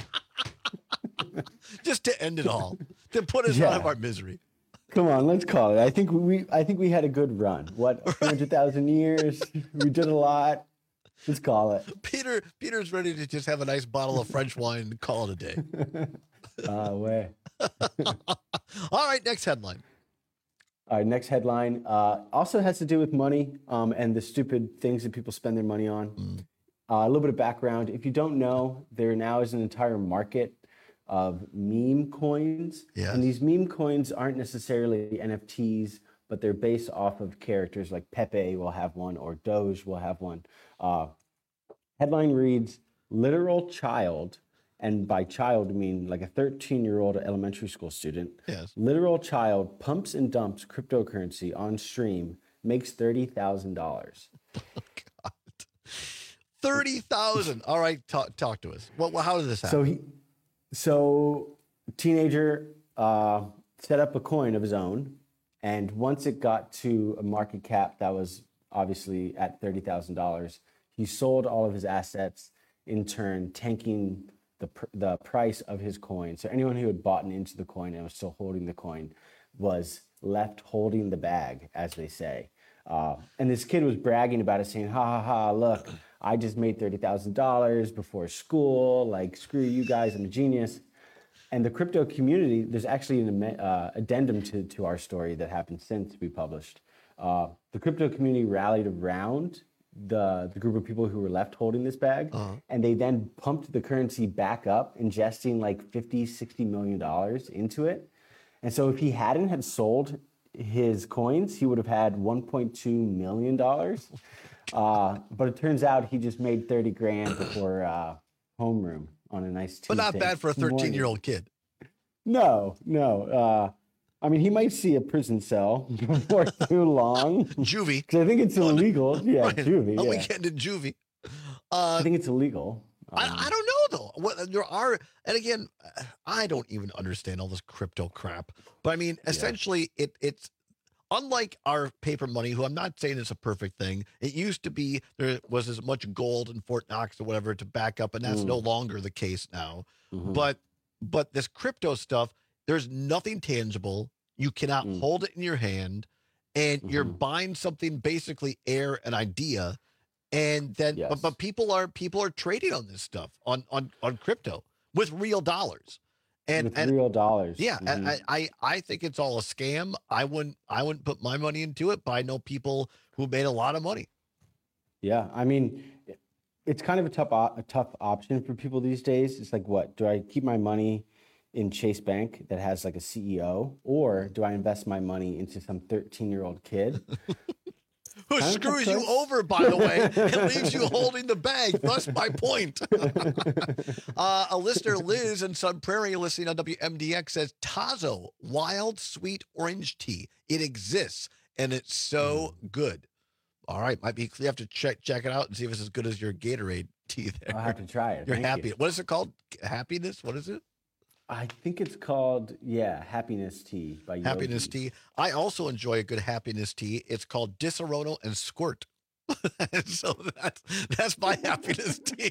Just to end it all, to put us out of our misery. Come on, let's call it. I think we had a good run. What, 300,000 years? We did a lot. Let's call it. Peter's ready to just have a nice bottle of French wine and call it a day. Way. All right, next headline. All right, next headline also has to do with money and the stupid things that people spend their money on. A little bit of background. If you don't know, there now is an entire market of meme coins. Yes. And these meme coins aren't necessarily NFTs, but they're based off of characters like Pepe will have one or Doge will have one. Headline reads, literal child, and by child, I mean like a 13-year-old elementary school student. Yes. Literal child pumps and dumps cryptocurrency on stream, makes $30,000. Oh, God. 30,000. All right, talk to us. How did this happen? So teenager set up a coin of his own, and once it got to a market cap that was obviously at $30,000, he sold all of his assets, in turn tanking the price of his coin. So anyone who had bought into the coin and was still holding the coin was left holding the bag, as they say. And this kid was bragging about it, saying, ha ha ha, look, I just made $30,000 before school. Like, screw you guys, I'm a genius. And the crypto community, there's actually an addendum to our story that happened since we published. The crypto community rallied around the group of people who were left holding this bag, and they then pumped the currency back up, ingesting like $50-60 million into it. And so if he hadn't had sold his coins, he would have had $1.2 million. But it turns out he just made 30 grand before homeroom on a nice Tuesday. But not bad for a 13-year-old kid. No. I mean, he might see a prison cell before too long. Juvie. Because I think it's illegal. Yeah, right. juvie. A Yeah. weekend in juvie. I think it's illegal. I don't know, though. There are, and again, I don't even understand all this crypto crap. But I mean, essentially, it's unlike our paper money, who I'm not saying it's a perfect thing. It used to be there was as much gold in Fort Knox or whatever to back up, and that's no longer the case now. Mm-hmm. But this crypto stuff, there's nothing tangible. You cannot hold it in your hand, and you're buying something, basically air, an idea, and then but people are trading on this stuff on crypto with real dollars. And real dollars. Yeah, and I think it's all a scam. I wouldn't put my money into it, but I know people who made a lot of money. Yeah, I mean, it's kind of a tough option for people these days. It's like, what, do I keep my money in Chase Bank that has like a CEO, or do I invest my money into some 13-year-old kid who screws you over, by the way, and leaves you holding the bag? Thus my point. A listener, Liz in Sun Prairie, listening on WMDX, says Tazo wild sweet orange tea. It exists, and it's so good. All right, you have to check it out and see if it's as good as your Gatorade tea there. I'll have to try it. You're happy. What is it called? Happiness? What is it? I think it's called, Happiness Tea by Yogi. Happiness Tea. I also enjoy a good Happiness Tea. It's called Disaronno and Squirt. So that's my Happiness Tea.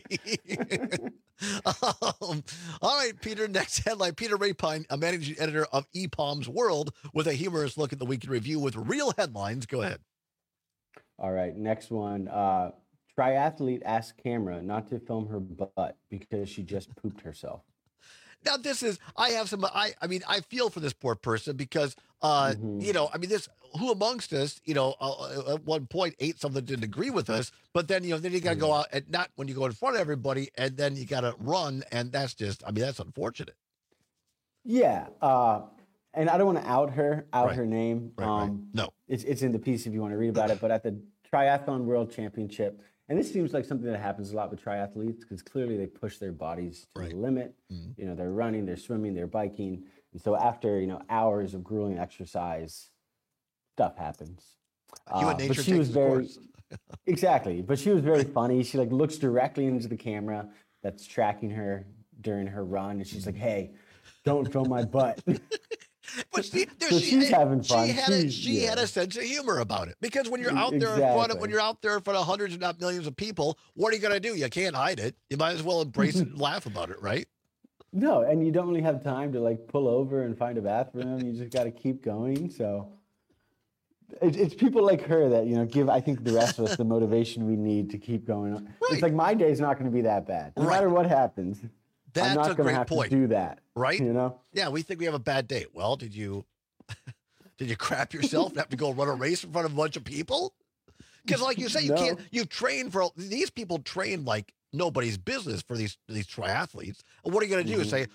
All right, Peter, next headline. Peter Rapine, a managing editor of EPOM's World, with a humorous look at the week in review with real headlines. Go ahead. All right, next one. Triathlete asks camera not to film her butt because she just pooped herself. Now, I feel for this poor person because, who amongst us, at one point ate something that didn't agree with us, but then you got to go out and not when you go in front of everybody, and then you got to run, and that's just, that's unfortunate. Yeah. And I don't want to out her name. Right. No. It's in the piece if you want to read about it, but at the Triathlon World Championship, and this seems like something that happens a lot with triathletes because clearly they push their bodies to the limit. Mm-hmm. They're running, they're swimming, they're biking. And so after, hours of grueling exercise, stuff happens. Human nature takes its course. Exactly. But she was very funny. She looks directly into the camera that's tracking her during her run. And she's like, hey, don't film my butt. But she's having fun. She had a sense of humor about it, because when you're out there in front of hundreds, if not millions of people, what are you going to do? You can't hide it. You might as well embrace it and laugh about it, right? No, and you don't really have time to pull over and find a bathroom. You just got to keep going. So it's people like her that give, I think, the rest of us the motivation we need to keep going. Right. It's like my day's not going to be that bad, no matter what happens. That's I'm not a going to great have point. to do that, right? Yeah, we think we have a bad day. Well, did you crap yourself and have to go run a race in front of a bunch of people? Because, like you say, you can't. You train for these people. Train like nobody's business for these triathletes. And what are you going to do? Say,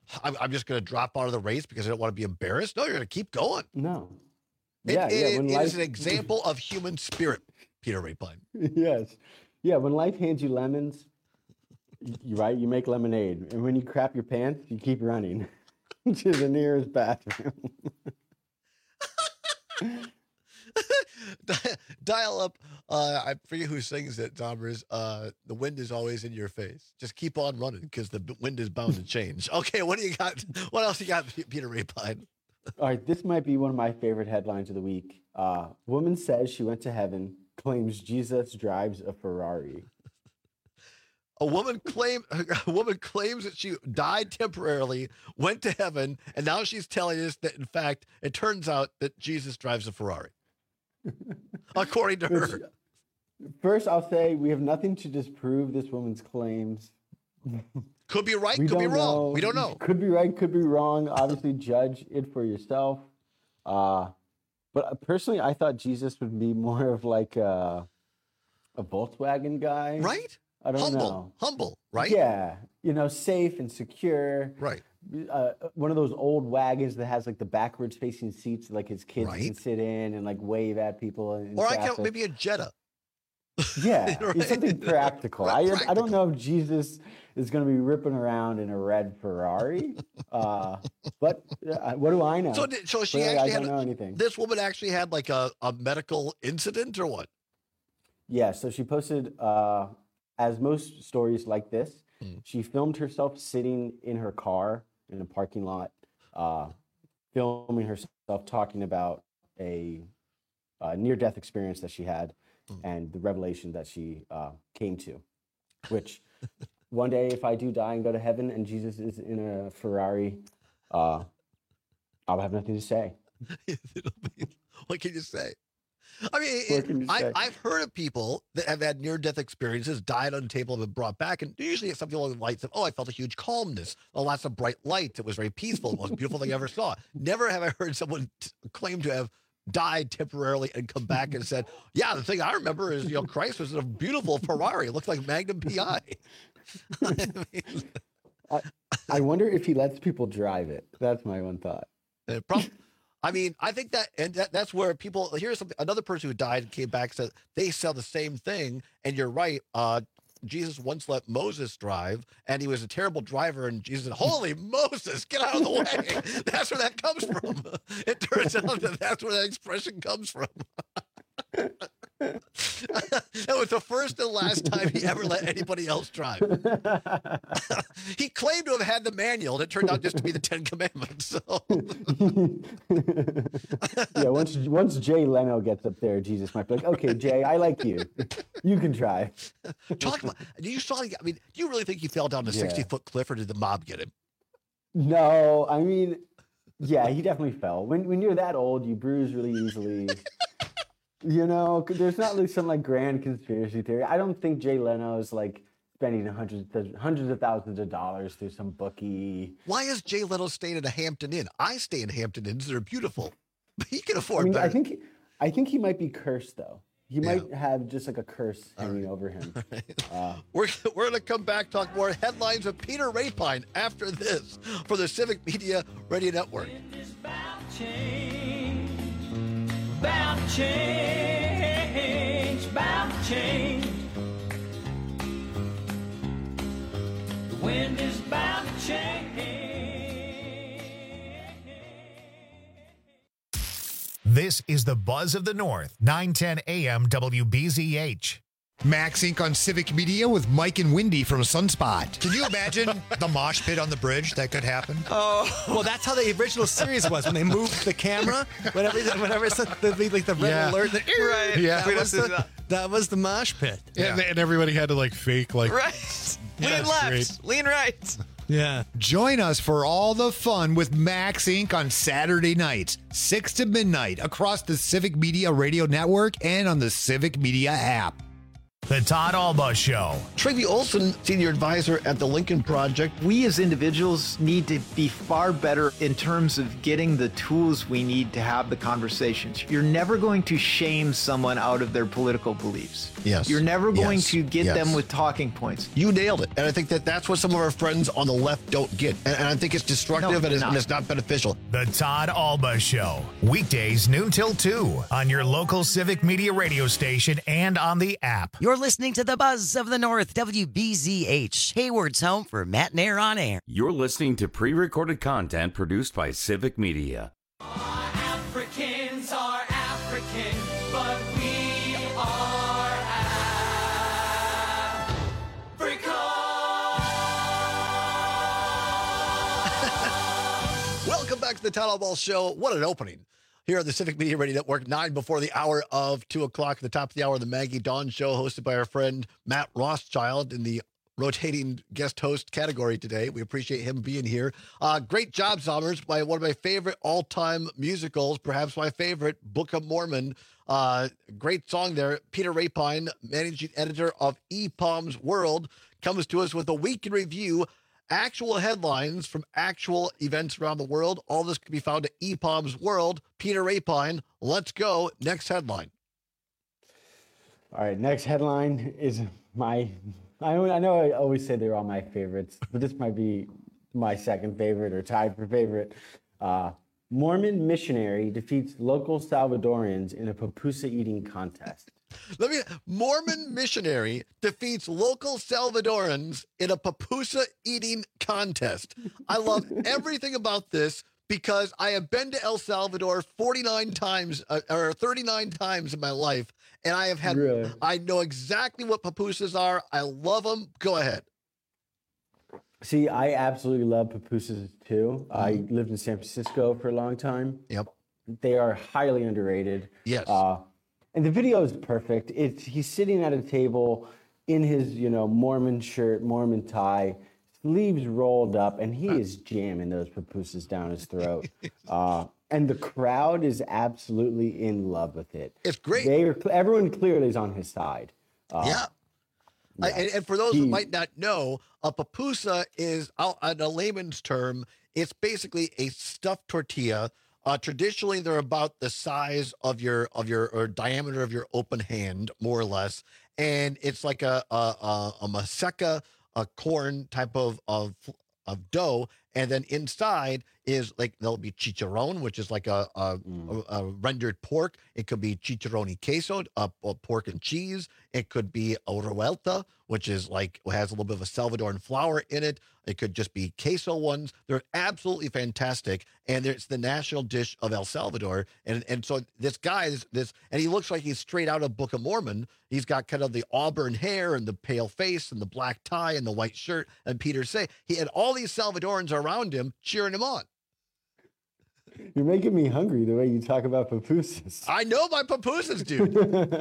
I'm just going to drop out of the race because I don't want to be embarrassed. No, you're going to keep going. No. It is an example of human spirit, Peter Rapine. Yes. Yeah, when life hands you lemons, you make lemonade. And when you crap your pants, you keep running to the nearest bathroom. Dial up. I forget who sings it, Dombers. The wind is always in your face. Just keep on running because the wind is bound to change. Okay, what do you got? What else you got, Peter Rapine? All right, this might be one of my favorite headlines of the week. Woman says she went to heaven, claims Jesus drives a Ferrari. A woman claims that she died temporarily, went to heaven, and now she's telling us that, in fact, it turns out that Jesus drives a Ferrari. According to her. First, I'll say we have nothing to disprove this woman's claims. Could be right, could be wrong. We don't know. Could be right, could be wrong. Obviously, judge it for yourself. But personally, I thought Jesus would be more of like a Volkswagen guy. Right? I don't know. Humble, right? Yeah. Safe and secure. Right. One of those old wagons that has like the backwards facing seats, like his kids can sit in and like wave at people. Or I count maybe a Jetta. Yeah, Right? something practical. Practical. I don't know if Jesus is going to be ripping around in a red Ferrari, but what do I know? So she Clearly, actually I don't know anything. This woman actually had like a medical incident or what? Yeah, so she posted, as most stories like this, she filmed herself sitting in her car in a parking lot, filming herself talking about a near-death experience that she had and the revelation that she came to, which one day if I do die and go to heaven and Jesus is in a Ferrari, I'll have nothing to say. What can you say? I mean, I've heard of people that have had near-death experiences, died on the table, and been brought back, and usually it's something along the lines of, I felt a huge calmness, lots of bright light. It was very peaceful, the most beautiful thing I ever saw. Never have I heard someone claim to have died temporarily and come back and said, yeah, the thing I remember is, Christ was in a beautiful Ferrari. It looked like Magnum PI. I wonder if he lets people drive it. That's my one thought. I think that's where people, here's another person who died and came back and said they sell the same thing. And you're right. Jesus once let Moses drive and he was a terrible driver. And Jesus said, holy Moses, get out of the way. That's where that comes from. It turns out that's where that expression comes from. That was the first and last time he ever let anybody else drive. He claimed to have had the manual, and it turned out just to be the 10 Commandments. So. Yeah, once Jay Leno gets up there, Jesus might be like, okay, Jay, I like you. You can drive. Talk about, do you really think he fell down a 60-foot cliff, or did the mob get him? No, yeah, he definitely fell. When you're that old, you bruise really easily. There's not like some grand conspiracy theory. I don't think Jay Leno is spending hundreds of thousands of dollars through some bookie. Why is Jay Leno staying at a Hampton Inn? I stay in Hampton Inns. They're beautiful. But he can afford better. I think he might be cursed, though. He might have just a curse hanging over him. Right. We're going to come back, talk more headlines with Peter Rapine after this for the Civic Media Radio Network. Bound to change, bound to change. The wind is bound to change. This is the Buzz of the North, 910 AM WBZH. Max Inc. on Civic Media with Mike and Wendy from Sunspot. Can you imagine the mosh pit on the bridge that could happen? Oh, well, that's how the original series was when they moved the camera. Whenever it's the red alert, right? Yeah, that was the mosh pit. Yeah. And everybody had to fake right. Lean left, great. Lean right. Yeah. Join us for all the fun with Max Inc. on Saturday nights, 6 to midnight, across the Civic Media Radio Network and on the Civic Media app. The Todd Alba Show. Tracy Olson, senior advisor at the Lincoln Project. We as individuals need to be far better in terms of getting the tools we need to have the conversations. You're never going to shame someone out of their political beliefs. Yes. You're never going Yes. to get Yes. them with talking points. You nailed it. And I think that's what some of our friends on the left don't get. And I think it's destructive and it's not beneficial. The Todd Alba Show. Weekdays noon till 2 on your local Civic Media radio station and on the app. You're listening to the Buzz of the North, WBZH, Hayward's home for Matt and Air on Air. You're listening to pre-recorded content produced by Civic Media. Africans are African, but we are Africa. Welcome back to the Todd Alba Show. What an opening. Here on the Civic Media Radio Network, 9 before the hour of 2 o'clock, at the top of the hour, the Maggie Dawn Show, hosted by our friend Matt Rothschild in the rotating guest host category today. We appreciate him being here. Great job, Zommers, by one of my favorite all-time musicals, perhaps my favorite, Book of Mormon. Great song there. Peter Rapine, managing editor of EPOM's World, comes to us with a week in review. Actual headlines from actual events around the world. All this can be found at EPOM's World. Peter Rapine, let's go. Next headline. All right, next headline is I know I always say they're all my favorites, but this might be my second favorite or tied for favorite. Mormon missionary defeats local Salvadorans in a pupusa eating contest. Mormon missionary defeats local Salvadorans in a pupusa eating contest. I love everything about this because I have been to El Salvador 49 times or 39 times in my life, and I have had. Really? I know exactly what pupusas are. I love them. Go ahead. See, I absolutely love pupusas too. I lived in San Francisco for a long time. Yep. They are highly underrated. Yes. And the video is perfect. He's sitting at a table in his, Mormon shirt, Mormon tie, sleeves rolled up, and he is jamming those pupusas down his throat. And the crowd is absolutely in love with it. It's great. Everyone clearly is on his side. Yeah. And for those who might not know, a pupusa is, in a layman's term, it's basically a stuffed tortilla. Traditionally, they're about the size of your or diameter of your open hand, more or less, and it's like a maseca, a corn type of dough, and then inside is like there'll be chicharron, which is like a rendered pork. It could be chicharrón y queso, pork and cheese. It could be a revuelta, which is like has a little bit of a Salvadoran flour in it. It could just be queso ones. They're absolutely fantastic, and it's the national dish of El Salvador. And so this guy and he looks like he's straight out of Book of Mormon. He's got kind of the auburn hair and the pale face and the black tie and the white shirt. And Peter say he had all these Salvadorans around him cheering him on. You're making me hungry the way you talk about pupusas. I know my pupusas, dude.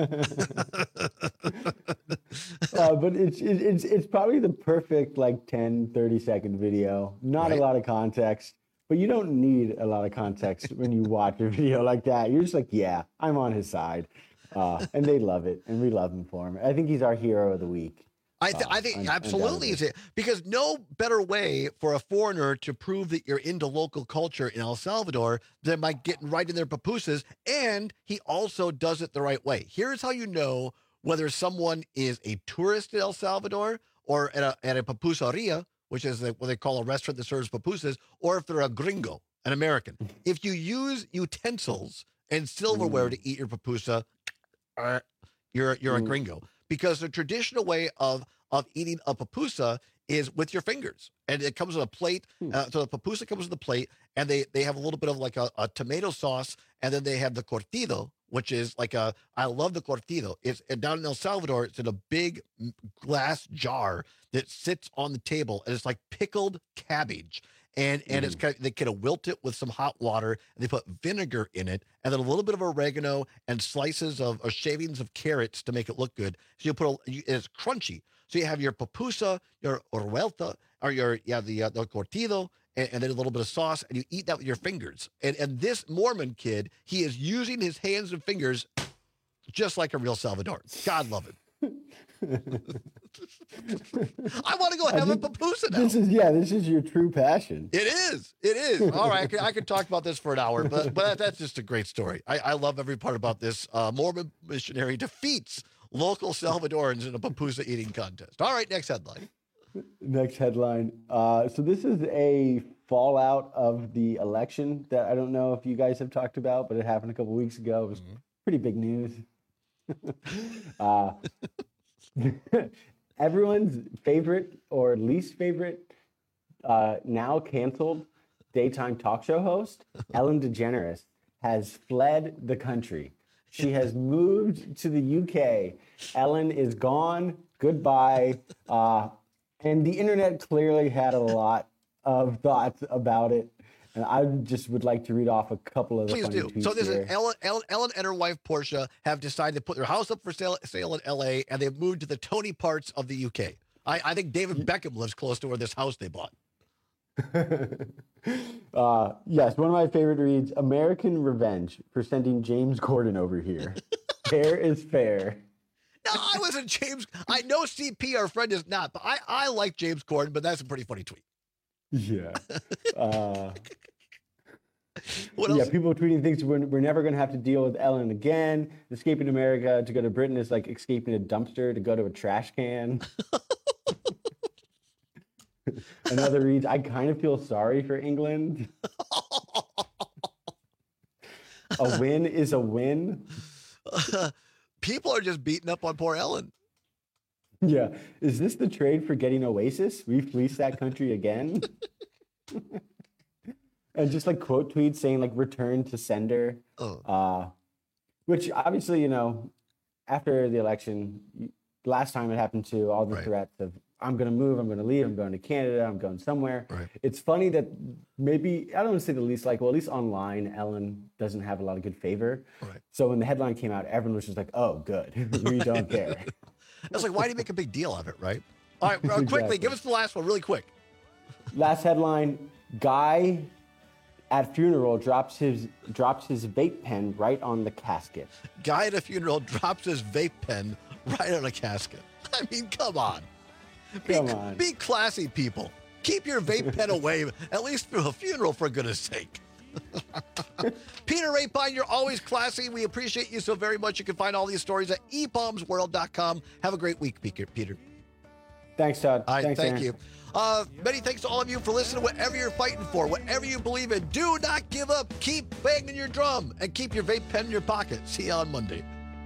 But it's probably the perfect 10, 30-second video. Not a lot of context, but you don't need a lot of context when you watch a video like that. You're just like, yeah, I'm on his side. And they love it, and we love him for him. I think he's our hero of the week. I think absolutely is it, because no better way for a foreigner to prove that you're into local culture in El Salvador than by getting right in their pupusas, and he also does it the right way. Here's how you know whether someone is a tourist in El Salvador or at a pupusaria, which is what they call a restaurant that serves pupusas, or if they're a gringo, an American. If you use utensils and silverware to eat your pupusa, you're a gringo. Because the traditional way of eating a pupusa is with your fingers. And it comes with a plate. So the pupusa comes with a plate, and they have a little bit of like a tomato sauce, and then they have the cortido, which is like I love the cortido. It's down in El Salvador. It's in a big glass jar that sits on the table, and it's like pickled cabbage. And it's they kind of wilt it with some hot water, and they put vinegar in it, and then a little bit of oregano and slices of or shavings of carrots to make it look good. So it's crunchy. So you have your pupusa, your revuelta, or the cortido, and then a little bit of sauce, and you eat that with your fingers. And this Mormon kid, he is using his hands and fingers just like a real Salvadoran. God love it. I want to go have a pupusa now. This is your true passion. It is. All right, I could talk about this for an hour, but that's just a great story. I love every part about this. Mormon missionary defeats local Salvadorans in a pupusa eating contest. All right, next headline. Next headline. So this is a fallout of the election that I don't know if you guys have talked about, but it happened a couple weeks ago. It was pretty big news. Everyone's favorite or least favorite, now canceled daytime talk show host, Ellen DeGeneres, has fled the country. She has moved to the UK. Ellen is gone. Goodbye. And the internet clearly had a lot of thoughts about it. And I just would like to read off a couple of the funny tweets. So this here. is Ellen and her wife Portia have decided to put their house up for sale in LA, and they've moved to the Tony parts of the UK. I think David Beckham lives close to where this house they bought. Yes, one of my favorite reads, American Revenge for sending James Corden over here. Fair is fair. No, I wasn't James. I know CP, our friend, is not, but I like James Corden, but that's a pretty funny tweet. Yeah. What else? Yeah, people tweeting things, we're never going to have to deal with Ellen again. Escaping America to go to Britain is like escaping a dumpster to go to a trash can. Another reads, I kind of feel sorry for England. A win is a win. People are just beating up on poor Ellen. Yeah. Is this the trade for getting Oasis? We fleece that country again? And just like quote tweets saying like return to sender. Which obviously, after the election, last time it happened to all the threats of I'm going to move, I'm going to leave, I'm going to Canada, I'm going somewhere. Right. It's funny that maybe, I don't want to say the least like, well, at least online, Ellen doesn't have a lot of good favor. Right. So when the headline came out, everyone was just like, oh, good. We don't care. It's like, why do you make a big deal of it, right? All right, quickly, Exactly. give us the last one really quick. Last headline, guy at funeral drops his vape pen right on the casket. Guy at a funeral drops his vape pen right on a casket. I mean, come on. Be classy, people. Keep your vape pen away, at least through a funeral, for goodness sake. Peter Rapine, you're always classy. We appreciate you so very much. You can find all these stories at epalmsworld.com. Have a great week, Peter. Thanks, Todd. All right, Thanks, thank Aaron. you. Many thanks to all of you for listening. Whatever you're fighting for, whatever you believe in, do not give up. Keep banging your drum and keep your vape pen in your pocket. See you on Monday.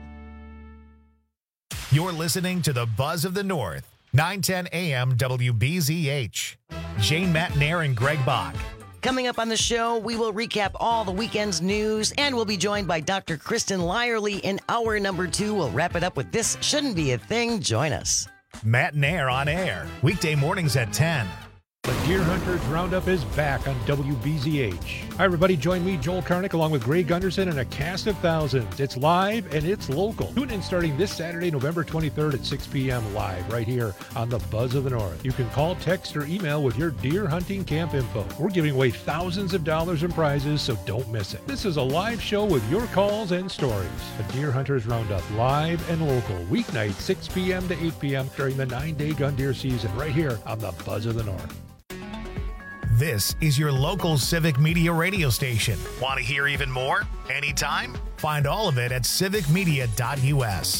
You're listening to the Buzz of the North, 910 AM WBZH. Jane Matnair and Greg Bach. Coming up on the show, we will recap all the weekend's news, and we'll be joined by Dr. Kristen Lyerly in hour number 2. We'll wrap it up with This Shouldn't Be a Thing. Join us. Matnair on air, weekday mornings at 10. The Deer Hunters Roundup is back on WBZH. Hi, everybody. Join me, Joel Karnick, along with Gray Gunderson and a cast of thousands. It's live and it's local. Tune in starting this Saturday, November 23rd at 6 p.m. live right here on the Buzz of the North. You can call, text, or email with your deer hunting camp info. We're giving away thousands of dollars in prizes, so don't miss it. This is a live show with your calls and stories. The Deer Hunters Roundup, live and local, weeknight 6 p.m. to 8 p.m. during the 9-day gun deer season right here on the Buzz of the North. This is your local Civic Media radio station. Want to hear even more? Anytime? Find all of it at civicmedia.us.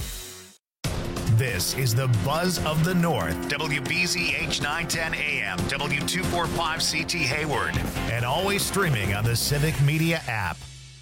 This is the Buzz of the North, WBZH 910 AM, W245CT Hayward, and always streaming on the Civic Media app.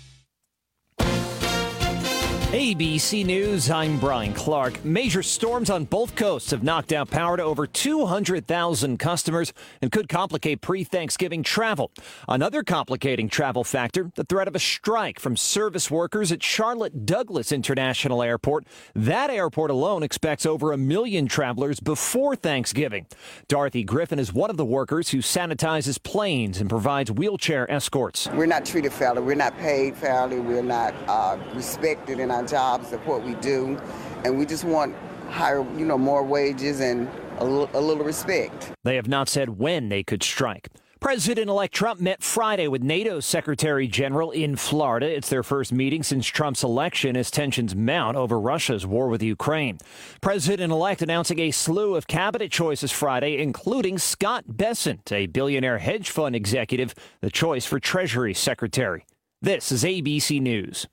ABC News, I'm Brian Clark. Major storms on both coasts have knocked out power to over 200,000 customers and could complicate pre-Thanksgiving travel. Another complicating travel factor, the threat of a strike from service workers at Charlotte Douglas International Airport. That airport alone expects over 1 million travelers before Thanksgiving. Dorothy Griffin is one of the workers who sanitizes planes and provides wheelchair escorts. We're not treated fairly. We're not paid fairly. We're not respected in our jobs of what we do, and we just want higher, more wages and a little respect. They have not said when they could strike. President-elect Trump met Friday with NATO Secretary General in Florida. It's their first meeting since Trump's election as tensions mount over Russia's war with Ukraine. President-elect announcing a slew of cabinet choices Friday, including Scott Bessent, a billionaire hedge fund executive, the choice for Treasury Secretary. This is ABC News.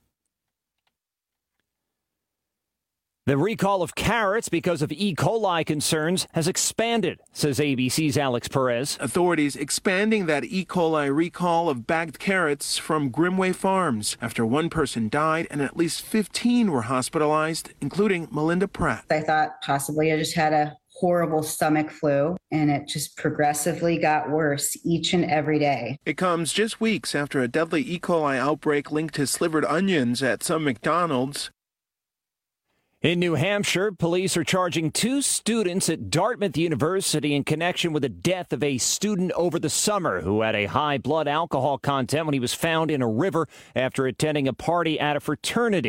The recall of carrots because of E. coli concerns has expanded, says ABC's Alex Perez. Authorities expanding that E. coli recall of bagged carrots from Grimway Farms after one person died and at least 15 were hospitalized, including Melinda Pratt. I thought possibly I just had a horrible stomach flu, and it just progressively got worse each and every day. It comes just weeks after a deadly E. coli outbreak linked to slivered onions at some McDonald's. In New Hampshire, police are charging 2 students at Dartmouth University in connection with the death of a student over the summer who had a high blood alcohol content when he was found in a river after attending a party at a fraternity.